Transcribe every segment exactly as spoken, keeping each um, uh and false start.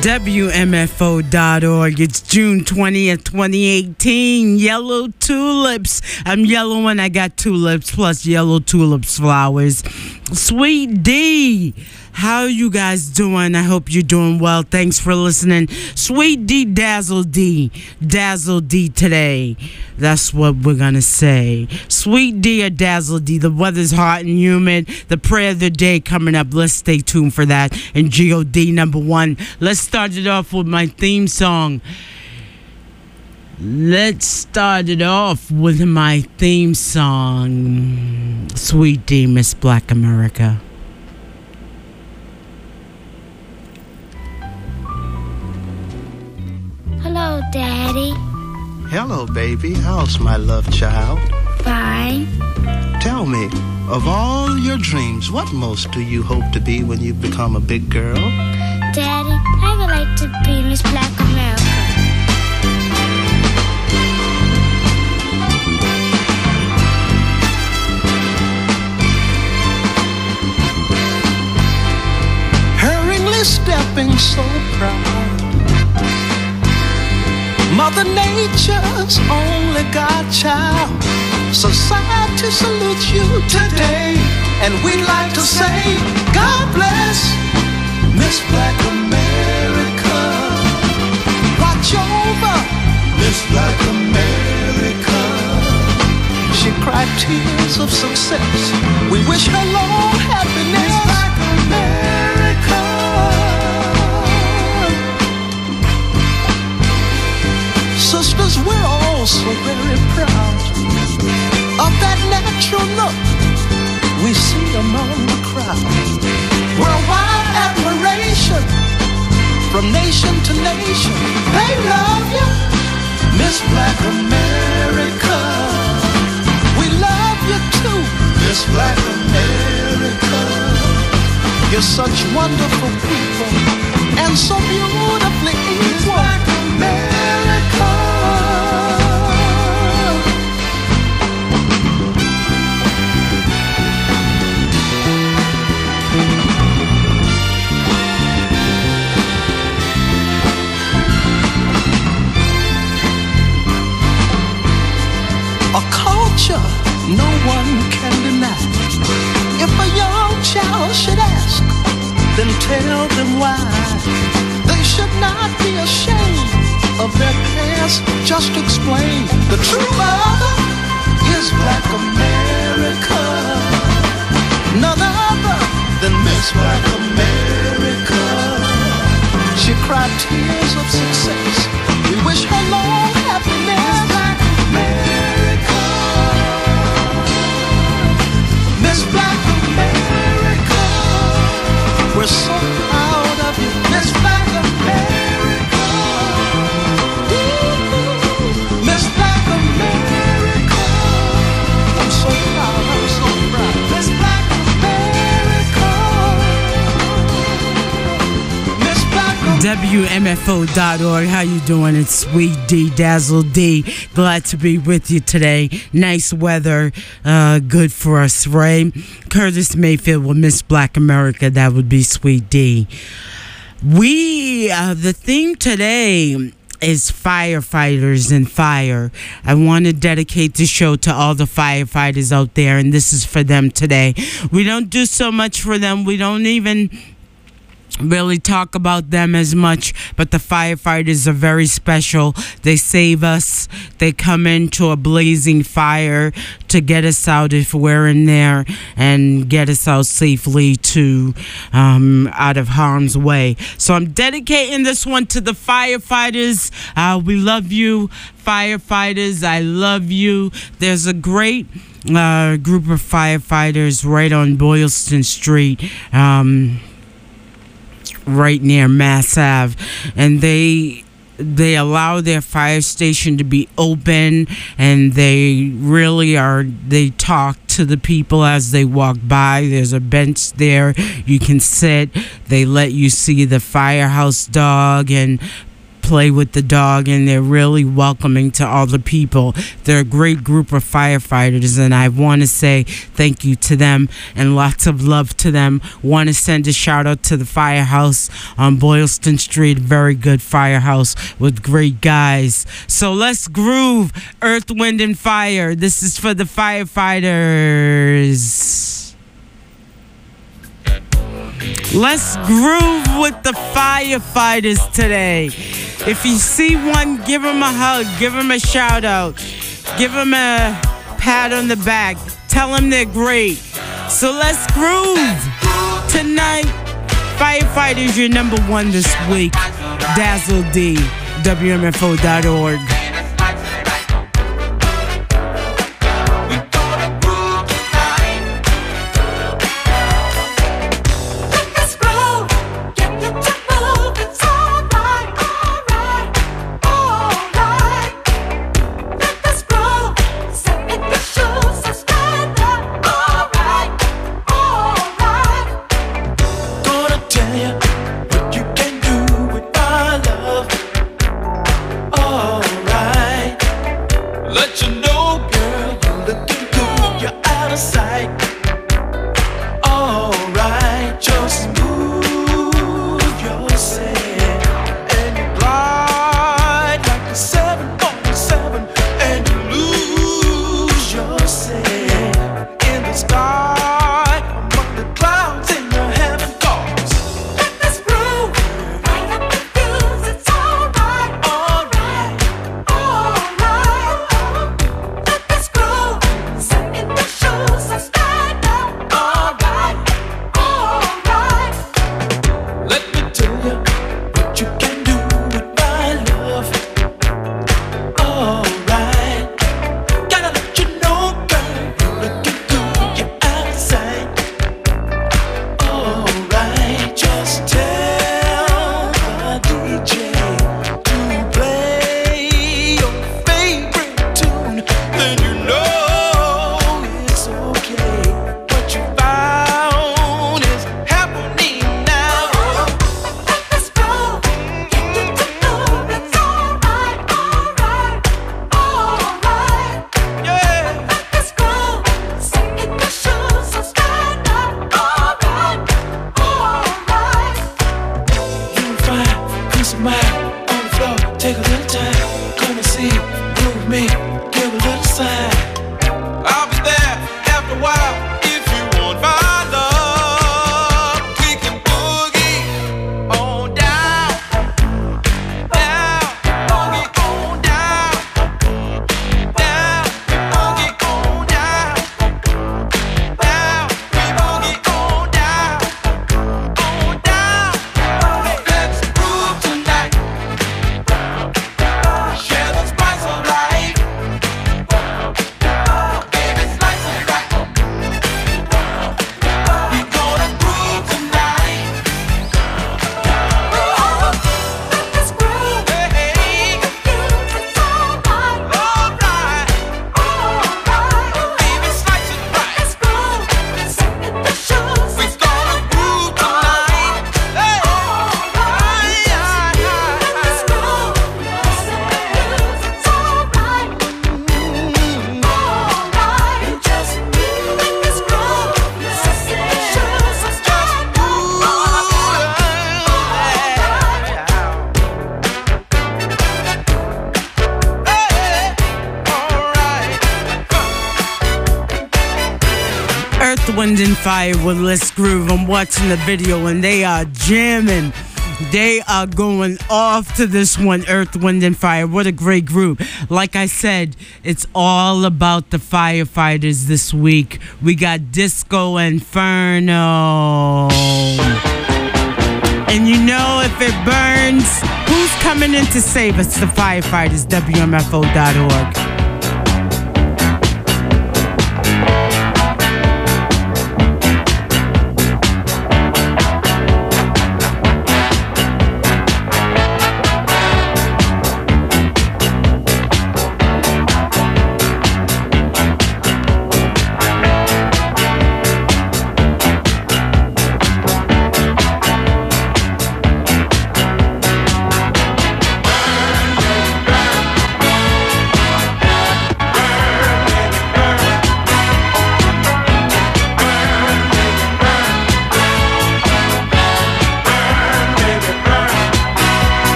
W M F O dot org. It's June twentieth, twenty eighteen. Yellow tulips. I'm yellow and I got tulips plus yellow tulips flowers. Sweet D. How you guys doing? I hope you're doing well. Thanks for listening. Sweet D, Dazzle D. Dazzle D today. That's what we're going to say. Sweet D or Dazzle D. The weather's hot and humid. The prayer of the day coming up. Let's stay tuned for that. And G O D number one. Let's start it off with my theme song. Let's start it off with my theme song. Sweet D, Miss Black America. Hello, Daddy. Hello, baby. How's my love child? Fine. Tell me, of all your dreams, what most do you hope to be when you become a big girl? Daddy, I would like to be Miss Black America. Hurriedly stepping so proud, Mother Nature's only godchild. Society salutes you today, and we'd like to say, God bless Miss Black America. Watch over Miss Black America. She cried tears of success. We wish her long happiness. Miss Black America. Sisters, we're all so very proud of that natural look we see among the crowd. Worldwide admiration from nation to nation. They love you, Miss Black America. We love you too, Miss Black America. You're such wonderful people and so beautifully equal. Black America. A culture no one can deny. If a young child should ask, then tell them why. They should not be ashamed of their past. Just explain the true mother is Black America. None other than Miss Black America. She cried tears of success. We wish her long happiness. Black America. Miss Black America. We're so proud of you, Miss Black America. Ooh, Miss Black America. I'm so proud, I'm so proud. Miss Black America. Miss Black America. W M F O dot org. How you doing? It's Sweet D, Dazzle D. Glad to be with you today. Nice weather. Uh, good for us, right? Curtis Mayfield with Miss Black America. That would be Sweet D. We, uh, the theme today is firefighters and fire. I want to dedicate the show to all the firefighters out there, and this is for them today. We don't do so much for them. We don't even really talk about them as much, but the firefighters are very special. They save us. They come into a blazing fire to get us out if we're in there and get us out safely to um, out of harm's way. So I'm dedicating this one to the firefighters. Uh, we love you, firefighters. I love you. There's a great uh, group of firefighters right on Boylston Street. Um, right near Mass Ave, and they they allow their fire station to be open, and they really are they talk to the people as they walk by. There's a bench there you can sit. They let you see the firehouse dog and play with the dog, and they're really welcoming to all the people. They're a great group of firefighters, and I want to say thank you to them and lots of love to them. Want to send a shout out to the firehouse on Boylston Street. Very good firehouse with great guys. So let's groove. Earth, Wind, and Fire. This is for the firefighters. Let's groove with the firefighters today. If you see one, give them a hug, give them a shout out, give them a pat on the back, tell them they're great. So let's groove tonight. Firefighters, you're number one this week. Dazzle D, W M F O dot org. Wind and Fire with Let's Groove. I'm watching the video and they are jamming. They are going off to this one, Earth, Wind, and Fire. What a great group. Like I said, it's all about the firefighters this week. We got Disco Inferno. And you know, if it burns, who's coming in to save us? The firefighters, W M F O dot org.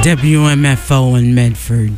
W M F O in Medford.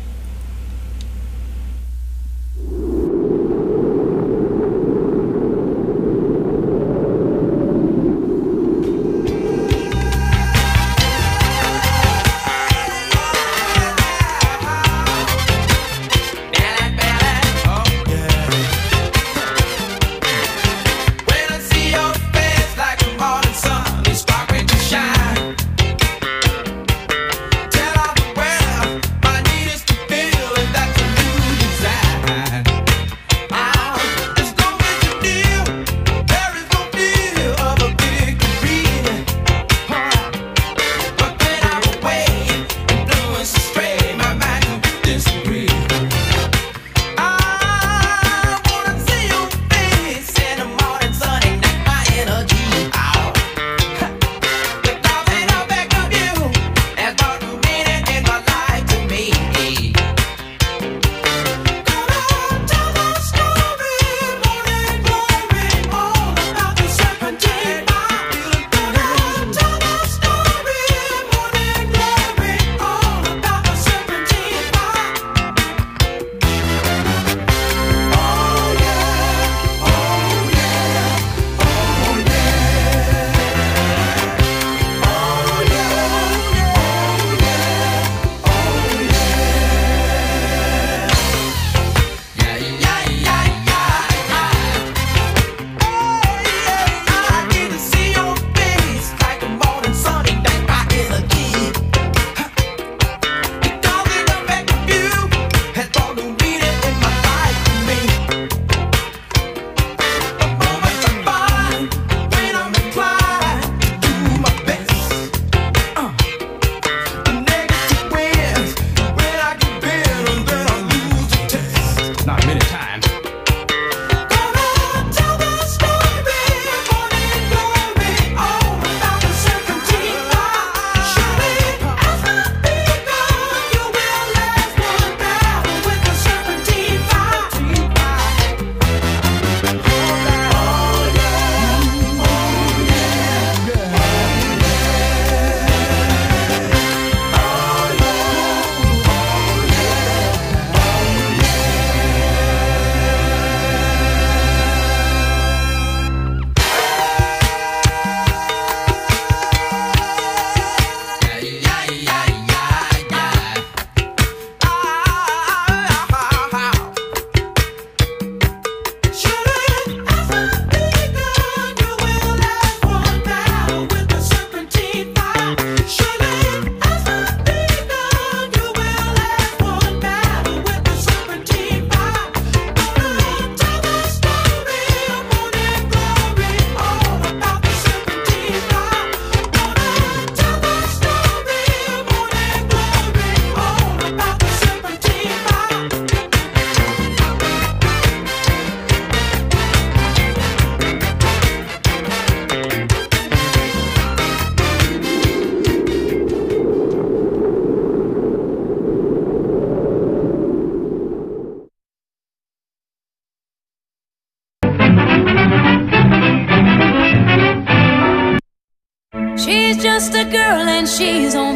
just a girl and she's on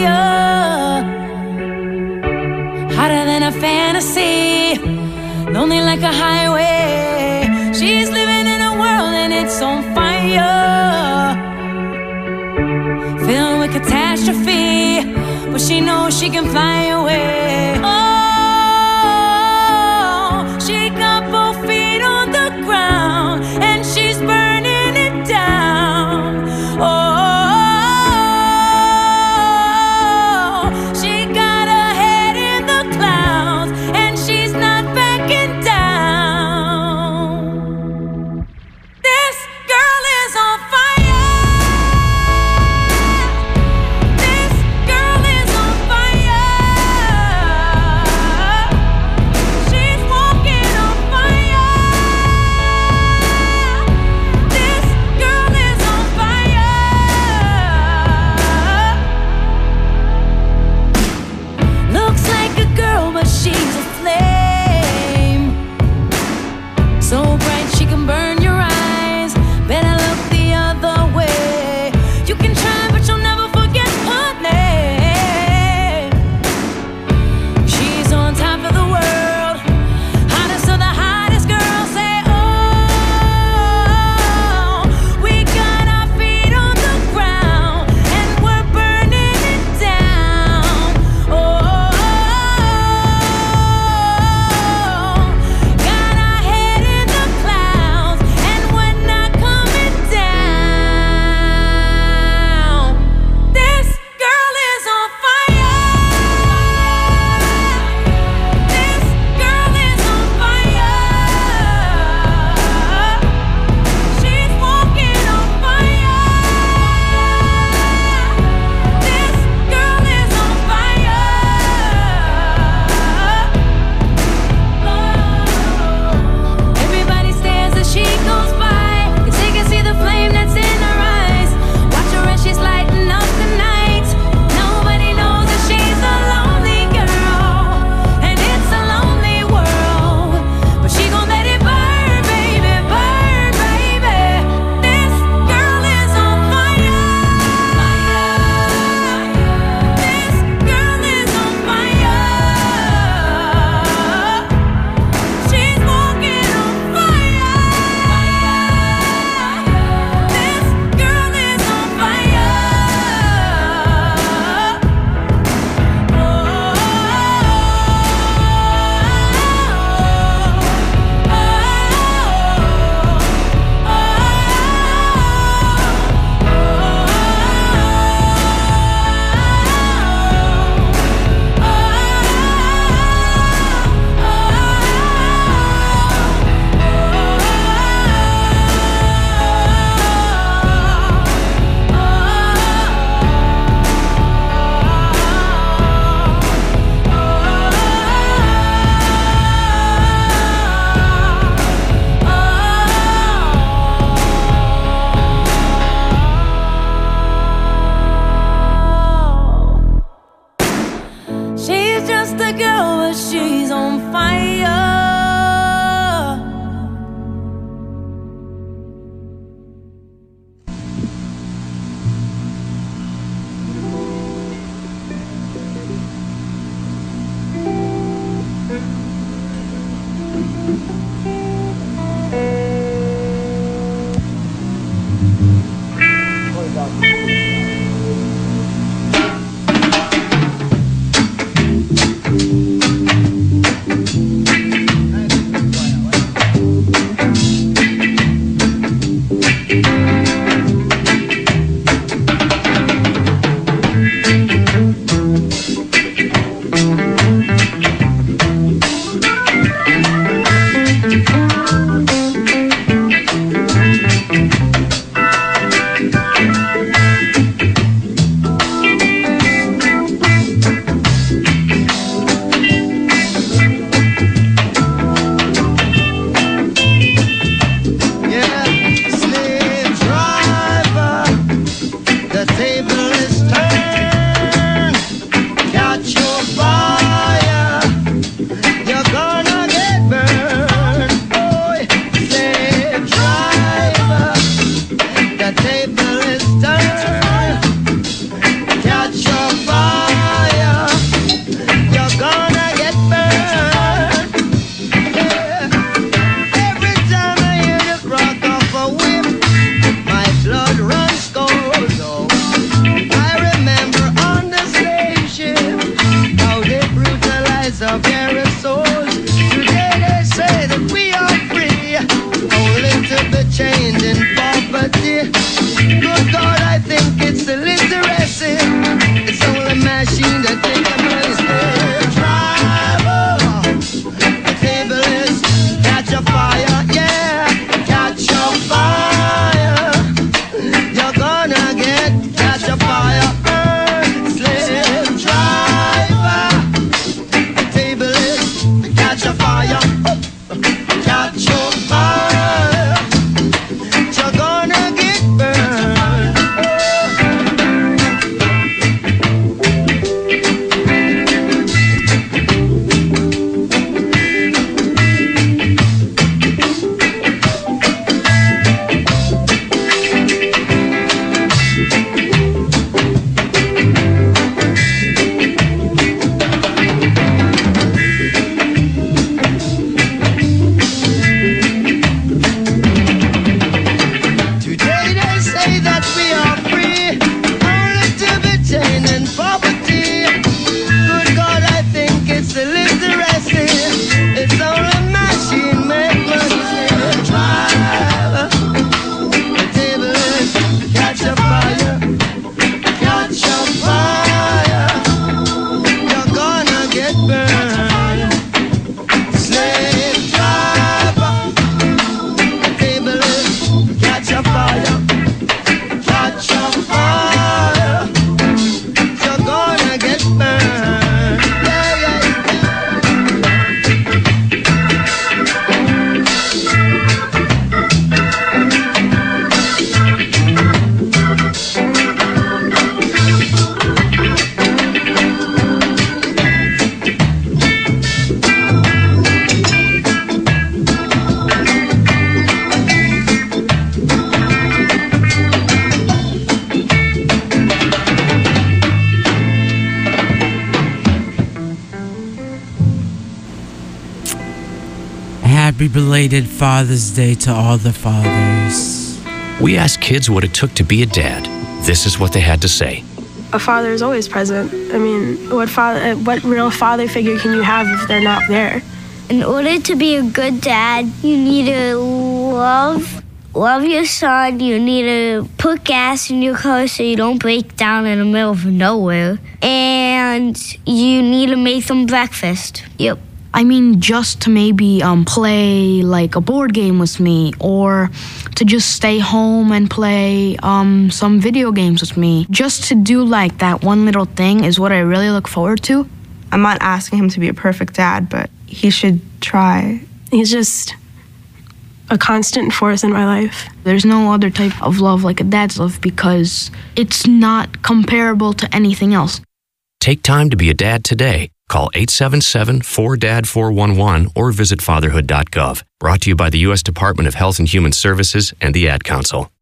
fire, hotter than a fantasy, lonely like a highway. She's living in a world and it's on fire, filled with catastrophe, but she knows she can fly away. Oh, she got both feet on the ground and she's burning it down. Oh, she got her head in the clouds and she's not backing down. This girl is on fire. This girl is on fire. Good God, I think it's a literacy. It's only a machine that think I'm really slave driver. The table is catch a fire, yeah, catch a fire. You're gonna get catch a fire, slave driver. The table is catch a fire, catch a fire. You're gonna get burned. Today they say that we are free, only to be chained in poverty. Good God, I think it's a literacy. It's only a machine make money. Slave driver. The table is catch a fire, catch a fire. You're gonna get burned. Slave driver. The table is catch a fire, catch a fire. You're gonna get burned. Yeah, yeah. Happy belated Father's Day to all the fathers. We asked kids what it took to be a dad. This is what they had to say. A father is always present. I mean, what father, what real father figure can you have if they're not there? In order to be a good dad, you need to love love your son. You need to put gas in your car so you don't break down in the middle of nowhere. And you need to make them breakfast. Yep. I mean, just to maybe um, play like a board game with me, or to just stay home and play um, some video games with me. Just to do like that one little thing is what I really look forward to. I'm not asking him to be a perfect dad, but he should try. He's just a constant force in my life. There's no other type of love like a dad's love because it's not comparable to anything else. Take time to be a dad today. Call eight seven seven, four D A D, four one one or visit fatherhood dot gov. Brought to you by the U S Department of Health and Human Services and the Ad Council.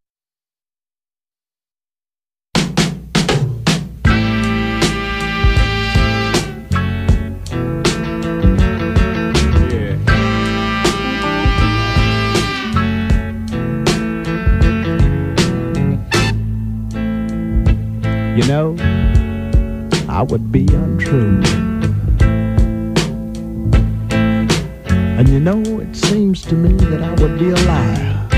You know, I would be untrue. And you know, it seems to me that I would be a liar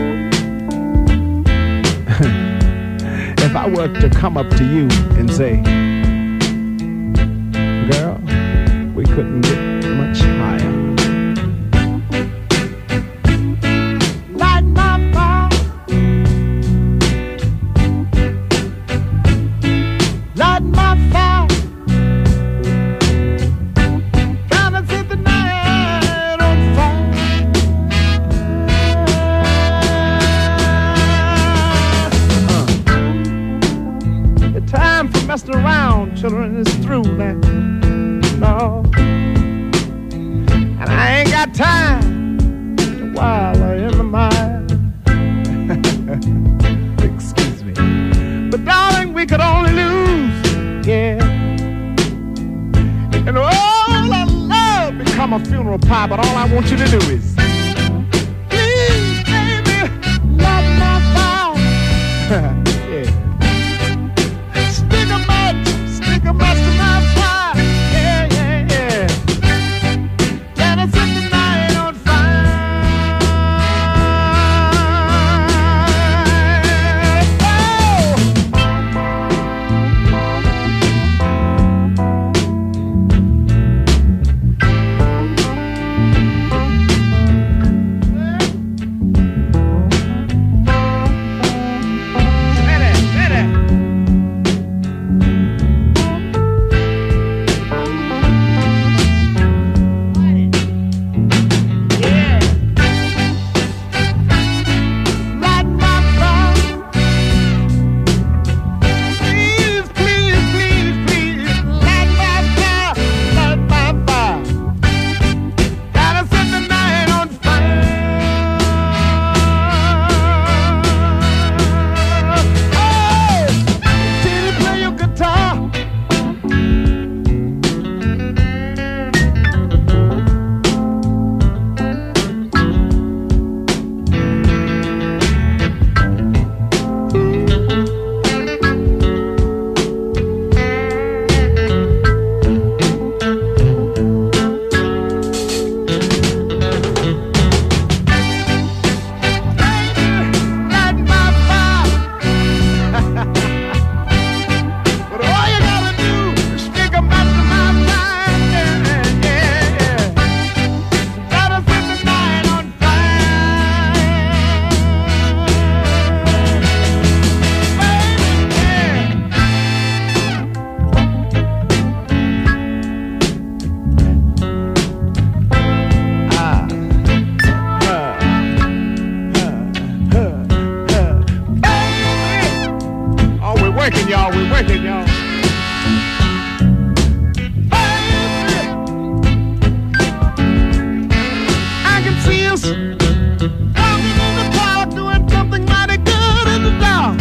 if I were to come up to you and say, girl, we couldn't get much higher. Light my fire. Light my fire. Gonna set the night on fire. Uh. The time for messing around, children, is through now. No. And I ain't got time to wallow in the mire. Excuse me. But darling, we could only lose, yeah. And all our love become a funeral pie, but all I want you to do is please, baby, love my fire. Yeah. Stick a match, stick a match to my fire. Yeah, yeah, yeah. Let us set the night on fire. working, y'all. We're working, y'all. I can see us walking in the park doing something mighty good in the dark.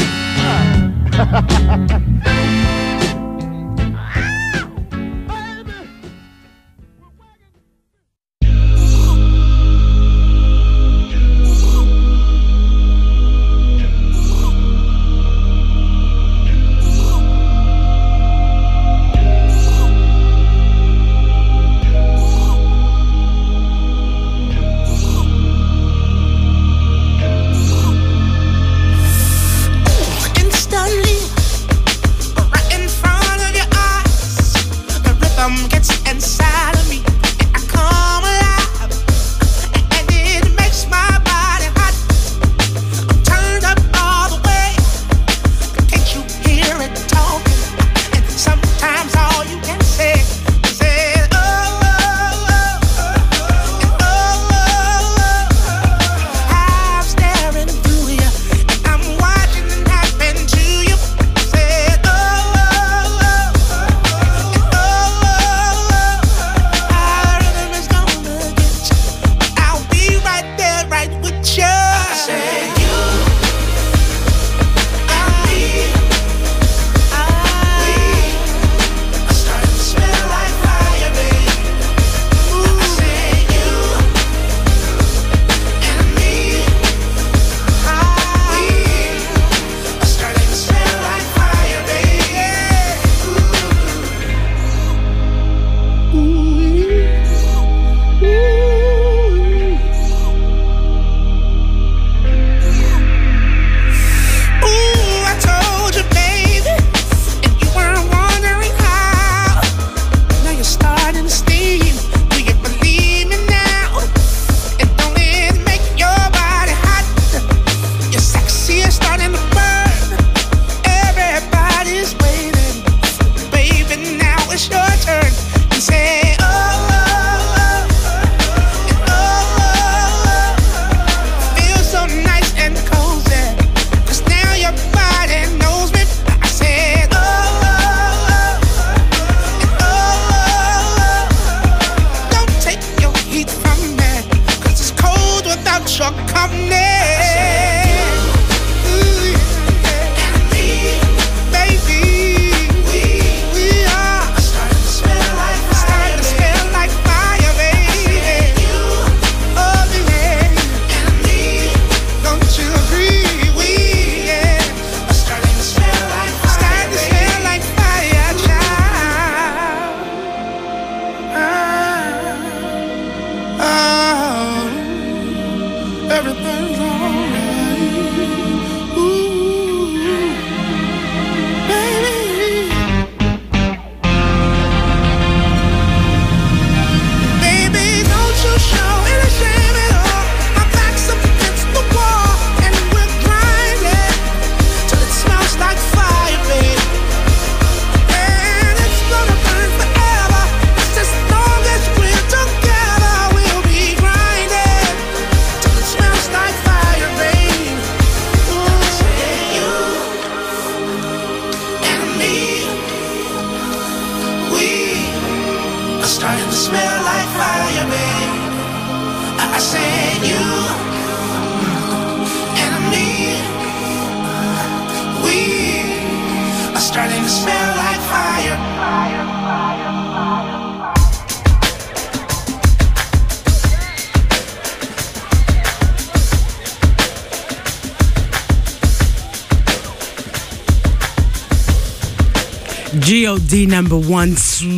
G O D number one,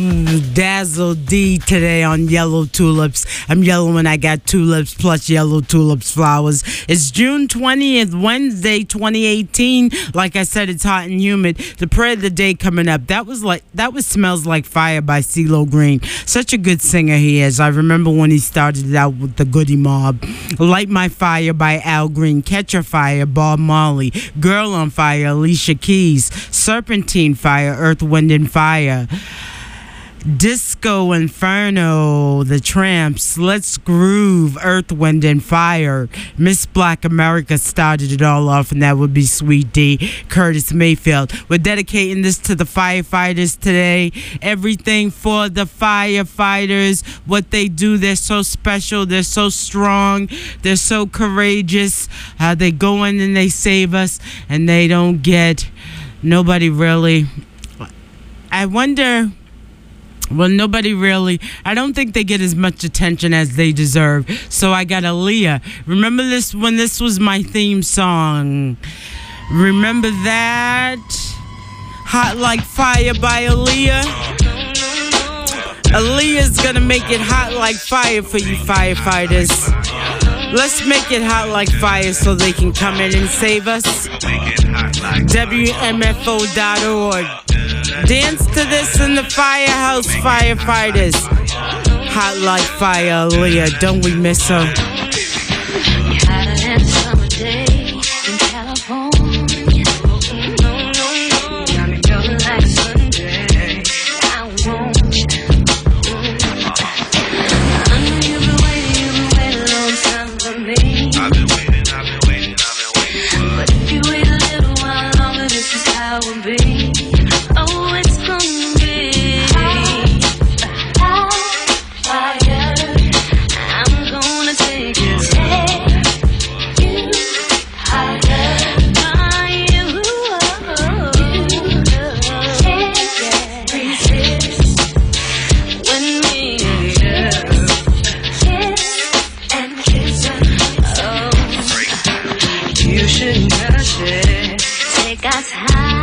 Dazzle D today on Yellow Tulips. I'm yellow when I got tulips plus yellow tulips flowers. It's June twentieth, Wednesday, twenty eighteen. Like I said, it's hot and humid. The prayer of the day coming up. That was like that was Smells Like Fire by CeeLo Green. Such a good singer he is. I remember when he started out with the Goody Mob. Light My Fire by Al Green. Catch a Fire, Bob Marley. Girl on Fire, Alicia Keys. Serpentine Fire, Earth, Wind and Fire. Disco Inferno, The Tramps, Let's Groove, Earth, Wind and Fire. Miss Black America started it all off, and that would be Sweet D, Curtis Mayfield. We're dedicating this to the firefighters today. Everything for the firefighters. What they do, they're so special. They're so strong. They're so courageous. Uh, they go in and they save us, and they don't get, nobody really, I wonder... Well, nobody really, I don't think they get as much attention as they deserve. So I got Aaliyah. Remember this when this was my theme song? Remember that? Hot Like Fire by Aaliyah. Aaliyah's gonna make it hot like fire for you firefighters. Let's make it hot like fire so they can come in and save us. W M F O dot org. Dance to this in the firehouse, firefighters. Hot like fire, Aaliyah. Don't we miss her? Had a summer day in California. Got me feeling like Sunday. I want you. I know you've been waiting, you've been waiting a long time for me. I've been waiting, I've been waiting, I've been waiting. But if you wait a little while longer, this is how it will be. Oh, it's gonna be hot fire. I'm gonna take you, take you higher. Fire, you can't resist when we are kiss and kiss. Oh, you shouldn't rush it. Take our time.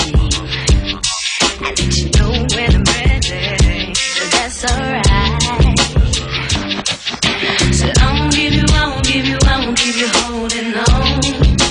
I let you know when I'm ready, but that's alright. So I won't give you, I won't give you, I won't give you holding on.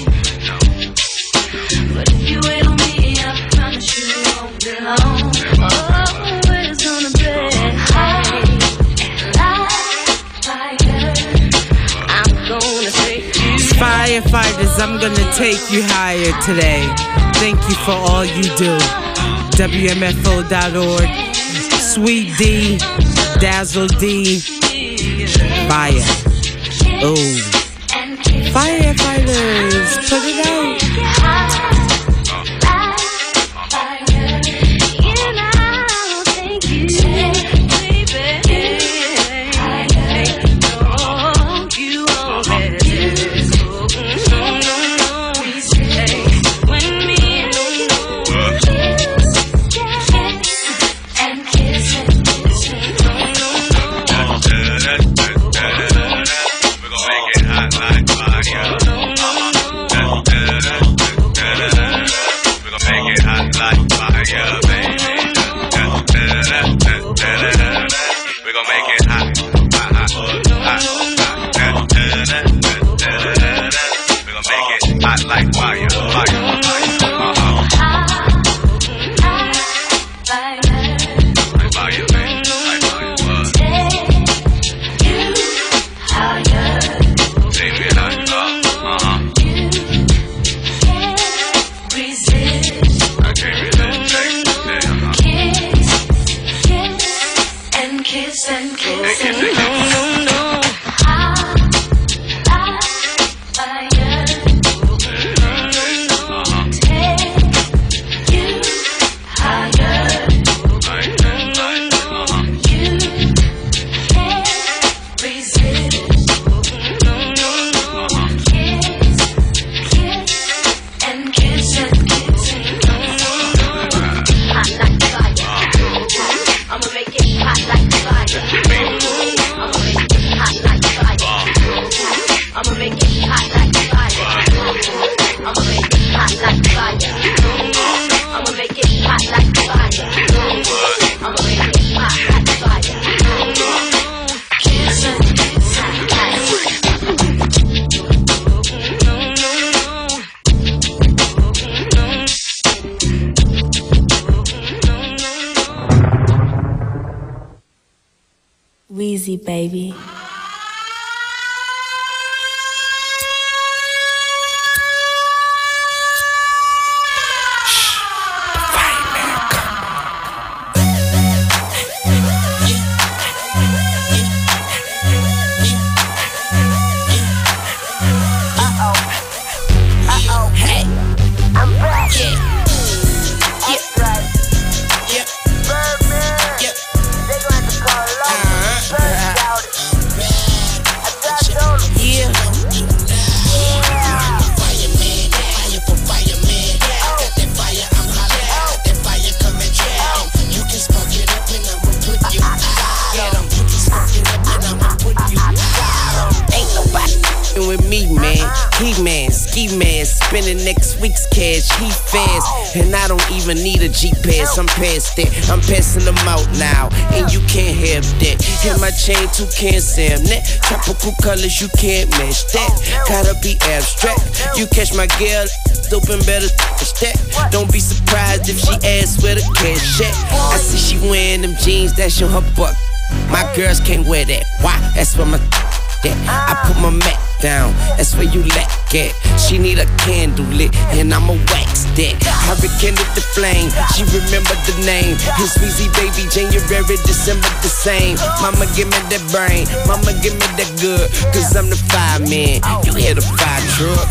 But if you wait on me, I promise you it won't be long. Oh, it's gonna be high like fire. I'm gonna take you. Firefighters, I'm gonna take you higher today. Thank you for all you do. W M F O dot org. Sweet D, Dazzle D, Fire. Oh, firefighters, put it out. Wheezy, baby. spending next week's cash. He fast, and I don't even need a G pass. I'm past that, I'm passing them out now, and you can't have that. And my chain too can't say I'm that. Tropical colors, you can't match that. Gotta be abstract. You catch my girl, open better that. Don't be surprised if she asks where the cash at. I see she wearing them jeans that's on her butt. My girls can't wear that. Why? That's where my that. I put my mat down. That's where you lack at. She need a candle lit, and I'ma wax that. I rekindled the flame. She remembered the name. His Weezy baby, January, December the same. Mama give me that brain. Mama give me that good. Cause I'm the fireman. You hear the fire truck.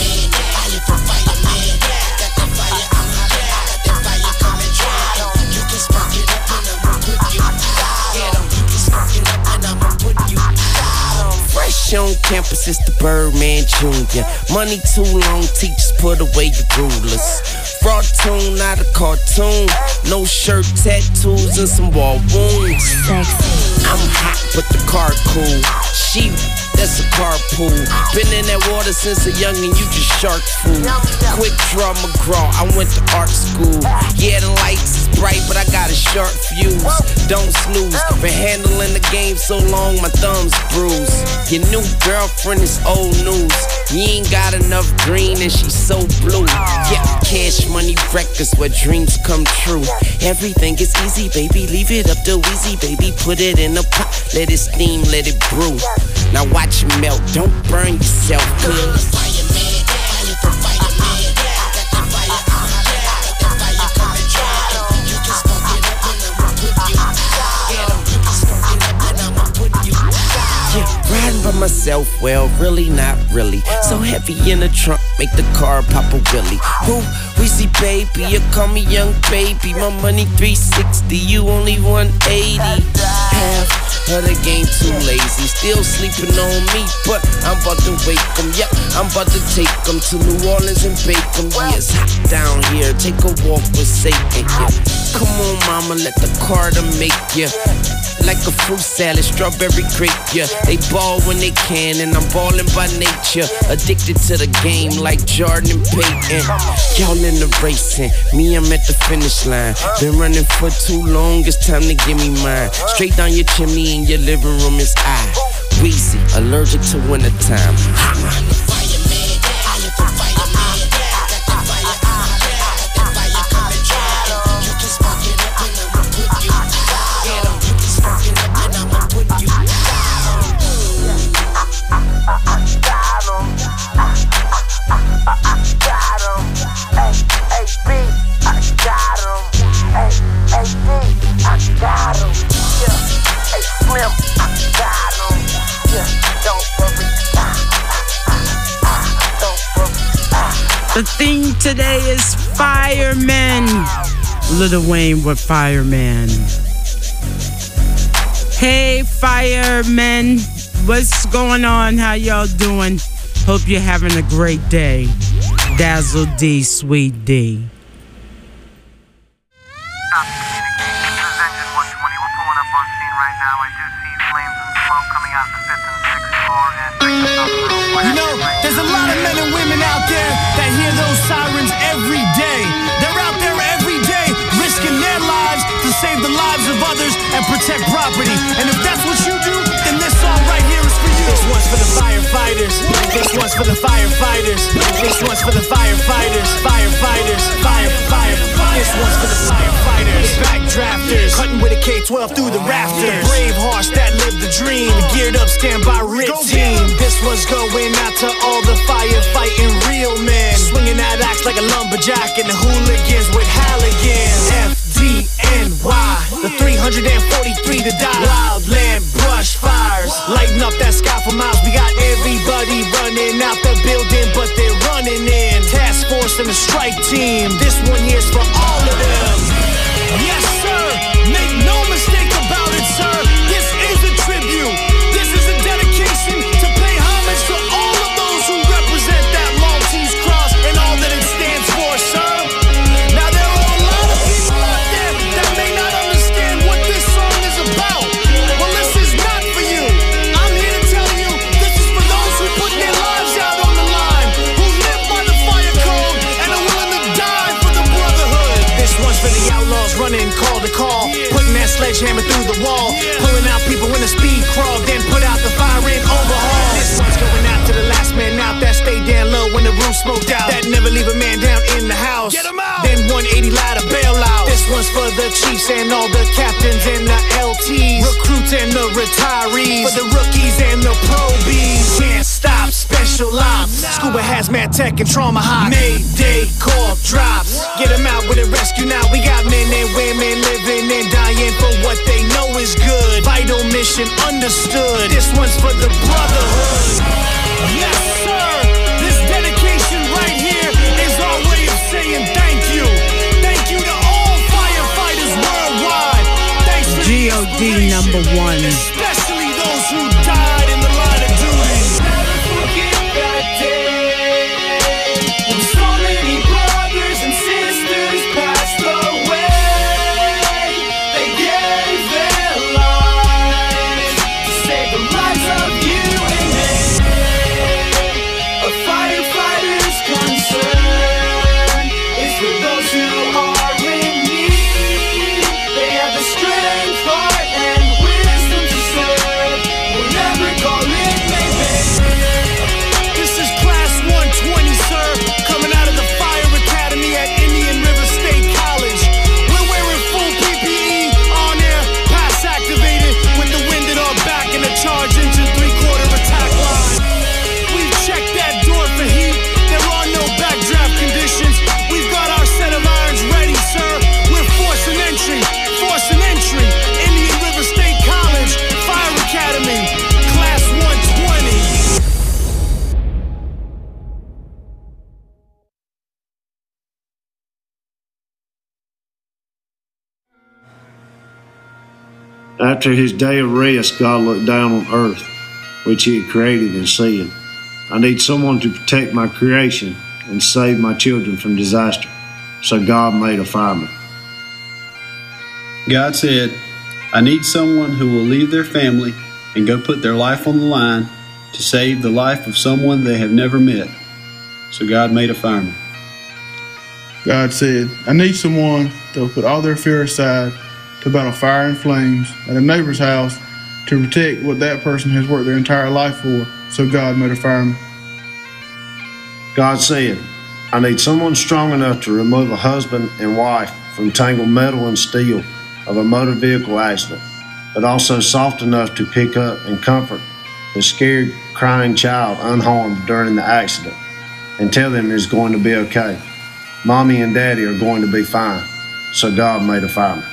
Fresh on campus, it's the Birdman Junior Money too long, teachers put away your rulers. Fraud tune, not a cartoon. No shirt, tattoos, and some wall wounds. Sexy. I'm hot, but the car cool. She, that's a carpool. Been in that water since a youngin', you just shark food. Quick draw McGraw, I went to art school. Yeah, the lights is bright, but I got a sharp fuse. Don't snooze, been handling the game so long, my thumb's bruised. Your new girlfriend is old news. You ain't got enough green and she's so blue. Yeah, cash money breakfast where dreams come true. Everything is easy, baby, leave it up to Weezy, baby. Put it in a pot, let it steam, let it brew. Now watch it melt, don't burn yourself, cuz by myself, well, really not really. So heavy in the trunk, make the car pop a wheelie. Who? Weezy baby, you call me young baby. My money three sixty, you only one eighty. Half of the game too lazy, still sleeping on me, but I'm about to wake them. Yep, I'm about to take them to New Orleans and bake them. Yeah, it's hot down here, take a walk with Satan. Yeah. Come on, mama, let the Carter make ya. Like a fruit salad, strawberry grape, yeah. They ball when they can, and I'm ballin' by nature. Addicted to the game like Jordan and Peyton. Y'all in the racing, me, I'm at the finish line. Been running for too long, it's time to give me mine. Straight down your chimney in your living room is I. Weezy, allergic to wintertime. The theme today is Fireman. Lil Wayne with Fireman. Hey, firemen. What's going on? How y'all doing? Hope you're having a great day. Dazzle D, Sweet D. You know, there's a lot of men and women out there that hear those sirens every day. They're out there every day risking their lives to save the lives of others and protect property. And if that's what you do, then this song right here is for you. This one's for the firefighters. This one's for the firefighters. This one's for the firefighters. Firefighters. Fire, fire. This one's for the firefighters. The backdrafters. Cutting with a K twelve through the rafters. The brave hearts that live the dream. The geared up standby R I T team. This one's going out to all the firefighting real men. Swinging that axe like a lumberjack and the hooligans with Halligans. F D N Y, the three hundred forty-three to die. Wildland brush fires, lighting up that sky for miles. We got everybody running out the building, but they're running in. Task force and the strike team. This one here's for all of them. Yes, sir. Make no mistake about it, sir. This is a tribute. This is a dedication to pay homage to all of those who represent that Maltese cross and all that it stands for, sir. Now there are a lot of people out there that may not understand what this song is about. Well, this is not for you. I'm here to tell you this is for those who put their lives out on the line, who live by the fire call to call, putting that sledgehammer through the wall, pulling out people in a speed crawl, then put out the fire and overhaul. This one's going out to the last man out that stayed down low when the roof smoked out, that never leave a man down in the house. Get him out. Then one eighty lie to bail out. This one's for the chiefs and all the captains and the L Ts, recruits and the retirees, for the rookies and the probies. Can't stop, special ops, scuba hazmat tech and trauma hot. Mayday call drops, get them out with a rescue now. We got men and women living and dying for what they know is good. Vital mission understood. This one's for the brotherhood. Yes, sir. This dedication right here is our way of saying thank you. Thank you to all firefighters worldwide. Thanks for G O D number one. Especially those who died in the line of duty. Never forget that day when so many brothers and sisters passed away. They gave their lives to save the lives of you and me. A firefighter's concern is for those who are in need. They have the strength, heart, and wisdom to serve whatever call it may be. This is class one twenty, sir, coming out of the Fire Academy at Indian River State College. We're wearing full P P E, on air, pass activated, with the wind at our back and a charge engine three-quarter attack line. We've checked that door for heat. There are no backdraft conditions. We've got our set of irons ready, sir. We're forcing entry, forcing entry. Indian River State College, Fire Academy, class one twenty. After his day of rest, God looked down on earth, which he had created, and said, I need someone to protect my creation and save my children from disaster. So God made a fireman. God said, I need someone who will leave their family and go put their life on the line to save the life of someone they have never met. So God made a fireman. God said, I need someone that will put all their fear aside to battle fire and flames at a neighbor's house to protect what that person has worked their entire life for. So God made a fireman. God said, I need someone strong enough to remove a husband and wife from tangled metal and steel of a motor vehicle accident, but also soft enough to pick up and comfort the scared, crying child unharmed during the accident and tell them it's going to be okay. Mommy and Daddy are going to be fine. So God made a fireman.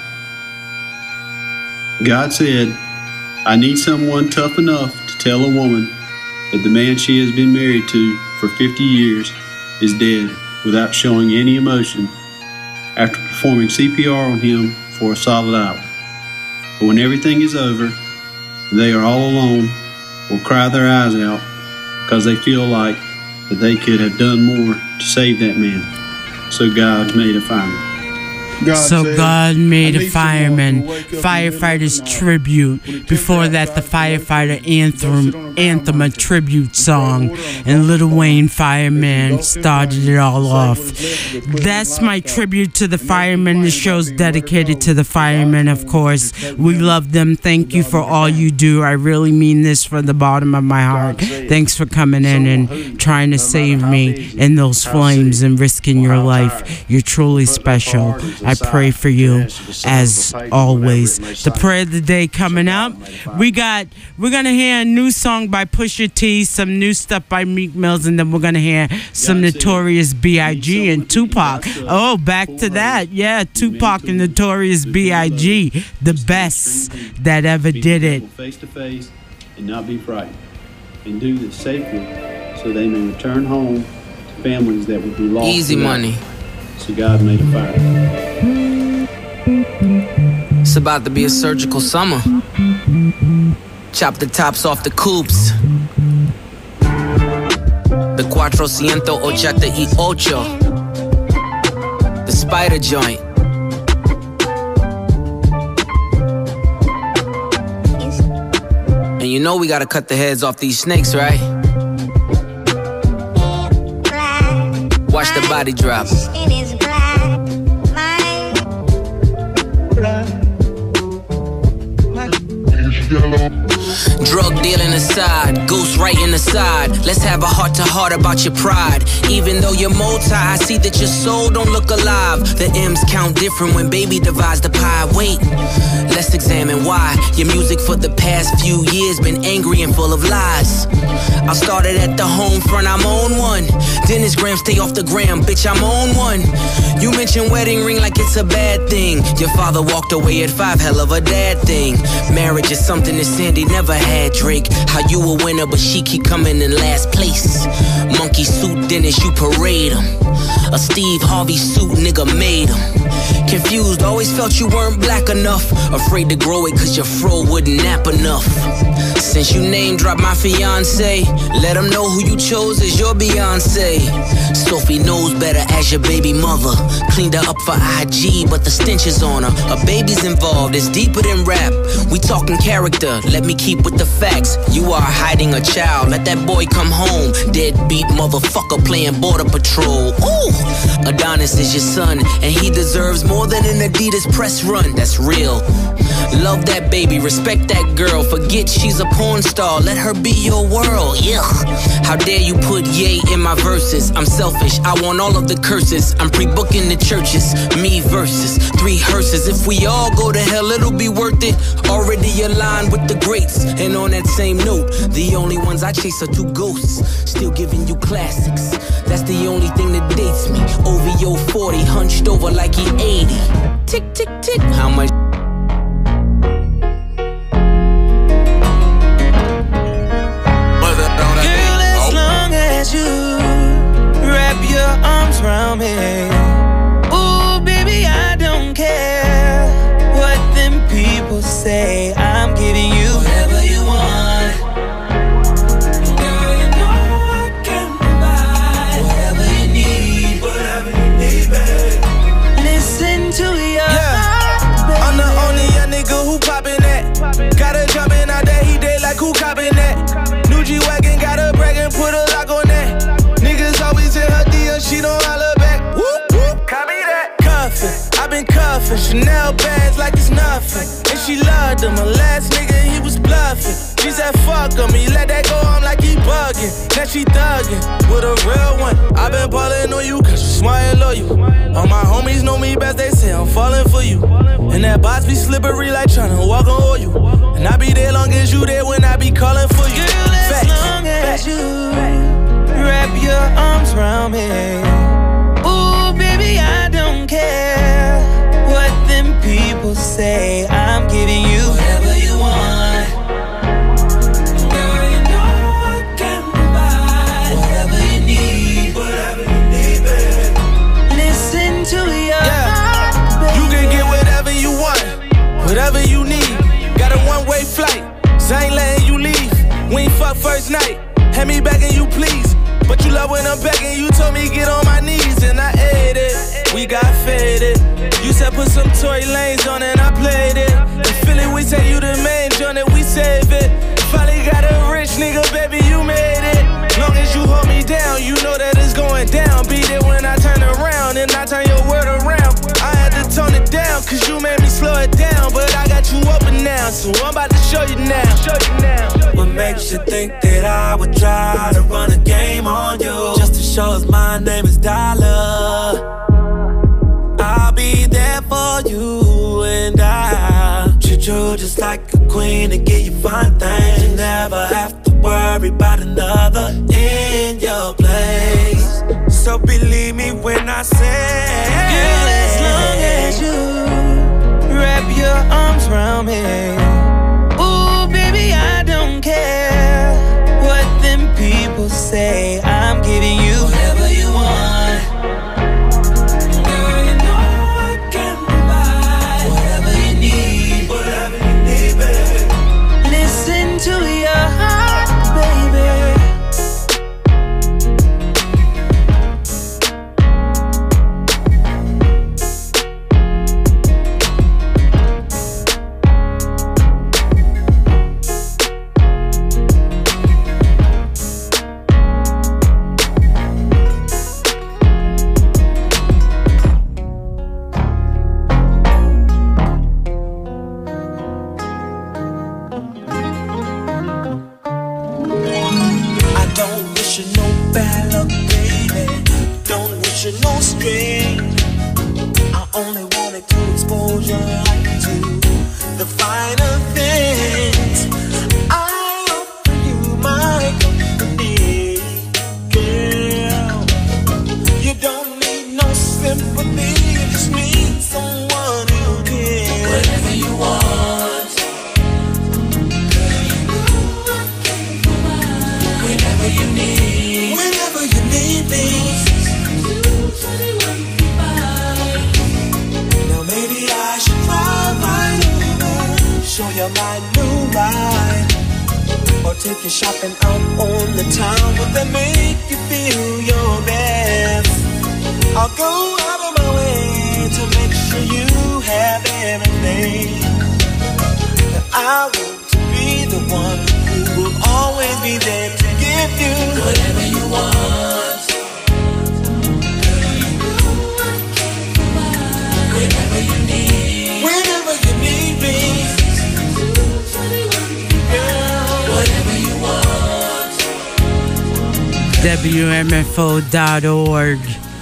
God said, I need someone tough enough to tell a woman that the man she has been married to for fifty years is dead without showing any emotion after performing C P R on him for a solid hour. But when everything is over, they are all alone, will cry their eyes out because they feel like that they could have done more to save that man. So God made a fireman. God so said, God made I a need fireman, someone to wake up in the firefighters middle of the night, tribute. would attempt Before to that, the outside firefighter the anthem, anthem, a tribute song, and Little Wayne Fireman started it all off. That's my tribute to the firemen. The show's dedicated to the firemen, of course. We love them. Thank you for all you do. I really mean this from the bottom of my heart. Thanks for coming in and trying to save me in those flames and risking your life. You're truly special. I pray for you as always. The prayer of the day coming up. We got we're gonna hear a new song by Pusha T, some new stuff by Meek Mills, and then we're gonna hear some Notorious B I G and Tupac. Oh, back to that. Yeah, Tupac and Notorious B I G, the best that ever did it. Face to face and not be frightened, and do this safely so they may return home to families that would be lost. Easy money. So God made a fire. It's about to be a surgical summer. Chop the tops off the coupes. The cuatrocientos ochenta y ocho. The spider joint. And you know we gotta cut the heads off these snakes, right? Watch the body drop. side, ghost right in the side. Let's have a heart to heart about your pride. Even though you're multi, I see that your soul don't look alive. The M's count different when baby divides the pie. Wait, let's examine why your music for the past few years been angry and full of lies. I started at the home front, I'm on one. Dennis Graham, stay off the gram, bitch, I'm on one. You mentioned wedding ring like it's a bad thing. Your father walked away at five, hell of a dad thing. Marriage is something that Sandy never had, Drake. How you a winner, but she keep coming in last place. Monkey suit Dennis, you parade him. A Steve Harvey suit, nigga made him. Confused, always felt you weren't black enough. Afraid to grow it cause your fro wouldn't nap enough. Since you name dropped my fiance, let them know who you chose as your Beyonce. Sophie knows better as your baby mother. Cleaned her up for I G, but the stench is on her. A baby's involved, it's deeper than rap. We talking character, let me keep with the facts. You are hiding a child, let that boy come home. Deadbeat motherfucker playing border patrol. Ooh, Adonis is your son, and he deserves more than an Adidas press run. That's real. Love that baby, respect that girl. Forget she's a porn star, let her be your world. Yeah. How dare you put yay in my verses? I'm selfish, I want all of the curses. I'm pre-booking the churches, me versus three hearses. If we all go to hell, it'll be worth it. Already aligned with the greats. And on that same note, the only ones I chase are two ghosts. Still giving you classics. That's the only thing that dates me. O V O forty, hunched over like he eighty. Tick, tick, tick. How much? You wrap your arms around me. Ooh, baby, I don't care what them people say. I'm giving you whatever you want. Girl, you know I can provide whatever you need, whatever you need, baby. Listen to your yeah. heart, baby. I'm the only young nigga who poppin' that. Gotta jump in out there, he dead like who coppin' that. New G-Wagon, gotta brag and put a lock on that. Niggas always in her D M, she don't holler back. Whoop, whoop, copy that. Cuffin', I been cuffin', Chanel bags like it's nothing. And she loved him, her last nigga, he was bluffing. She said fuck him, he let that go, I'm like he bugging. Now she thuggin' with a real one. I been ballin' on you cause you smart and loyal. All my homies know me best, they say I'm falling for you. And that box be slippery like tryna walk on oil. And I be there long as you there when I be calling for you. Girl, as Facts. long as you wrap your arms around me. Ooh, baby, I don't care what them people say. I'm giving you whatever you want. Girl, you know I can provide whatever you need, whatever you need, baby. Listen to your yeah. heart, baby. You can get whatever you want, whatever you need. Got a one-way flight, so I ain't letting you leave. We ain't fuck first night, hand me back and you please. But you love when I'm begging, you told me get on my knees and I ate it. We got faded. You said put some Tory Lanez on and I played it. In Philly we say you the main joint and we save it. Finally got a rich nigga, baby, you made it. Long as you hold me down, you know that it's going down. Be there when I turn around and I turn your word around. I had to tone it down, cause you made me slow it down. But I got you open now, so I'm about to show you now. Show you now. What makes you think that I would try to run a game on you? Just to show us my name is Dollar. I'll be there for you and I treat you just like a queen and give you fun things. You never have to worry about another in your place. So believe me when I say, girl, as long as you wrap your arms around me. Ooh, baby, I don't care what them people say. I'm giving you whatever you want. Girl, you know I can provide whatever you need, whatever you need, baby. Listen to your heart, baby. buy new ride or take you shopping out on the town. Would that make you feel your best? I'll go out of my way to make sure you have everything. And I want to be the one who will always be there to give you whatever you want. Whenever you need, whenever you need me, girl, whatever you want. W M F O dot org.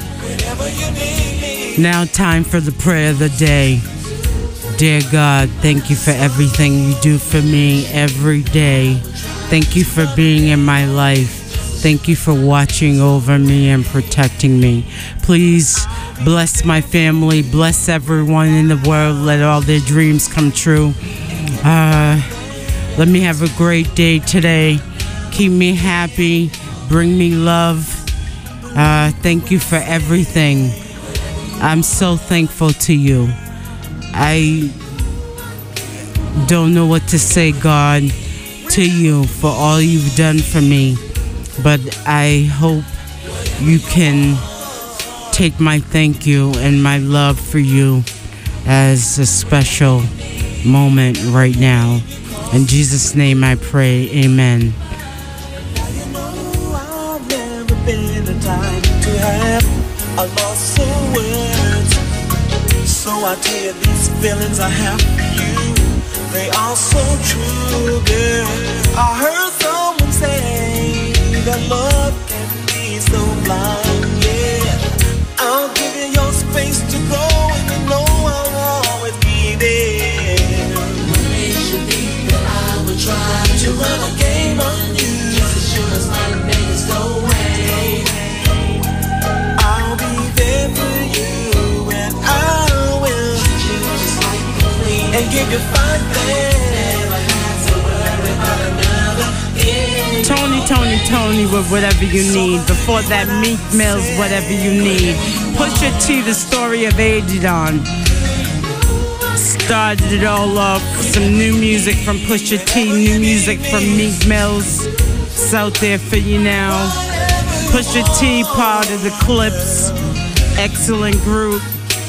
Now time for the prayer of the day. Dear God, thank you for everything you do for me every day. Thank you for being in my life. Thank you for watching over me and protecting me. Please bless my family. Bless everyone in the world. Let all their dreams come true. Uh, let me have a great day today. Keep me happy. Bring me love. Uh, thank you for everything. I'm so thankful to you. I don't know what to say, God, to you for all you've done for me. But I hope you can take my thank you and my love for you as a special moment right now. In Jesus' name I pray, amen. I've never been a time to have a loss of words. So I tell you these feelings I have for you, they are so true, girl. I heard someone say that love can be so blind, yeah. I'll give you your space to go, and you know I'll always be there. What makes you think that I would try to run a game on you? Just as sure as my name is no way. I'll be there for you, and I will treat you just like a queen and give you fine things. Never had to worry about another. Tony, Tony, Tony with whatever you need. Before that, Meek Mills, whatever you need. Pusha T, the story of Adidon. Started it all off. Some new music from Pusha T, new music from Meek Mills. It's out there for you now. Pusha T, part of the Clips. Excellent group.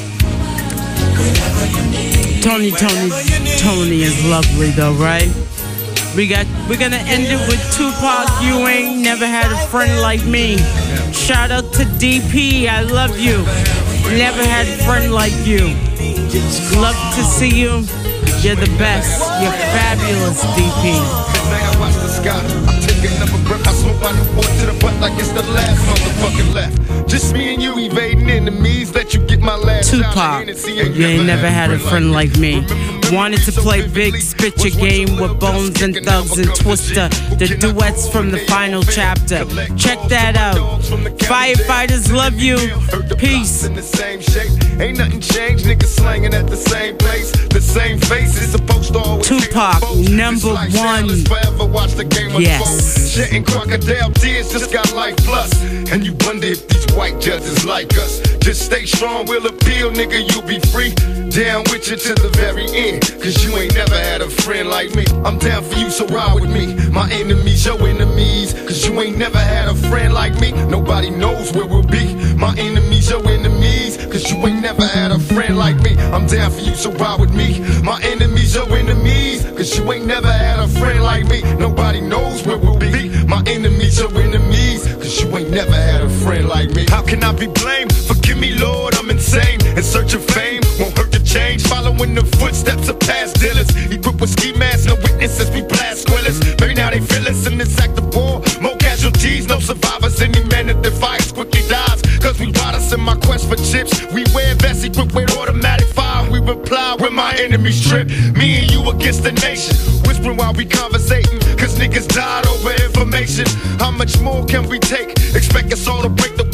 Tony, Tony, Tony is lovely though, right? We got, we're gonna end it with Tupac. You ain't never had a friend like me. Shout out to D P, I love you. Never had a friend like you. Love to see you. You're the best. You're fabulous, D P. Now I watch the sky. I'm taking another breath. I smoke on the board to the butt like it's the last motherfucking left. Just me and you evading enemies. Let you get my last Tupac, you ain't never had a friend like me. Wanted to play big, spit your game with Bones and Thugs and Twista. The duets from the final chapter. Check that out. Firefighters love you. Peace. In the same shape. Ain't nothing changed. Niggas slanging at the same place. The same faces. Supposed to always Tupac, number one. Yes. Shedding crocodile tears, just got life plus. And you wonder if these white judges like us. Just stay strong, we'll appeal, nigga, you'll be free. Down with you to the very end, cause you ain't never had a friend like me. I'm down for you, so ride with me. My enemies, your enemies, cause you ain't never had a friend like me. Nobody knows where we'll be. My enemies, your enemies, cause you ain't never had a friend like me. I'm down for you, so ride with me. My enemies, your enemies, cause you ain't never had a friend like me. Nobody knows where we'll be. My enemies, your enemies, cause you ain't never had a friend like me. How can I be blamed? Forgive me, Lord, I'm insane. In search of fame, won't hurt to change. Following the footsteps of past dealers. Equipped with ski masks, no witnesses, we blast squillers. Maybe now they feel us in this act of war. More casualties, no survivors. Any man that defies quickly dies. Cause we ride us in my quest for chips. We wear vests equipped with automatic fire. We reply when my enemies trip. Me and you against the nation. Whispering while we conversating. Cause niggas died over information. How much more can we take? Expect us all to break the